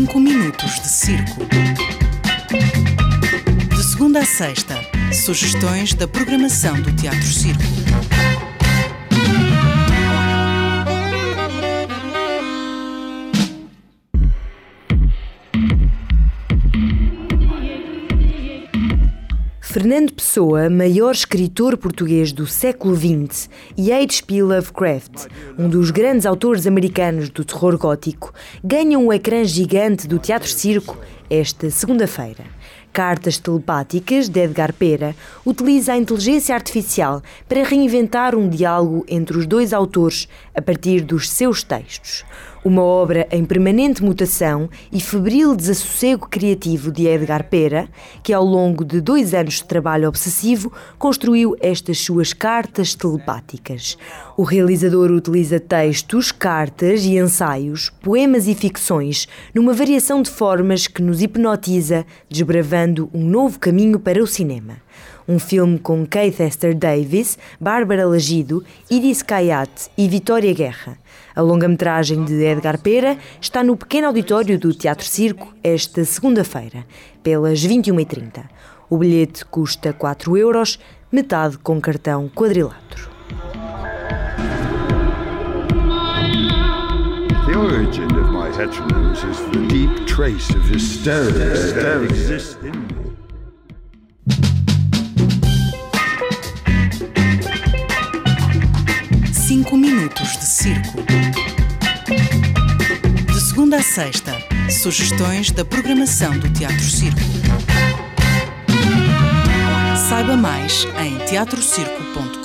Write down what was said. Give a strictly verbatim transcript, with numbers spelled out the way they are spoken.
cinco minutos de circo. De segunda a sexta, sugestões da programação do Teatro Circo. Fernando Pessoa, maior escritor português do século vinte, e H P Lovecraft, um dos grandes autores americanos do terror gótico, ganham um ecrã gigante do Teatro Circo esta segunda-feira. Cartas Telepáticas, de Edgar Pera, utiliza a inteligência artificial para reinventar um diálogo entre os dois autores a partir dos seus textos. Uma obra em permanente mutação e febril desassossego criativo de Edgar Pera, que ao longo de dois anos de trabalho obsessivo construiu estas suas cartas telepáticas. O realizador utiliza textos, cartas e ensaios, poemas e ficções, numa variação de formas que nos hipnotiza, desbravando um novo caminho para o cinema. Um filme com Keith Esther Davis, Bárbara Lagido, Iris Kayat e Vitória Guerra. A longa-metragem de Edgar Pera está no pequeno auditório do Teatro Circo esta segunda-feira, pelas vinte e uma e trinta. O bilhete custa quatro euros, metade com cartão quadrilátero. The origin of my heteronyms is the deep trace of hysteria that exists in me. cinco minutos de circo. De segunda a sexta, sugestões da programação do Teatro Circo. Saiba mais em teatro circo ponto com.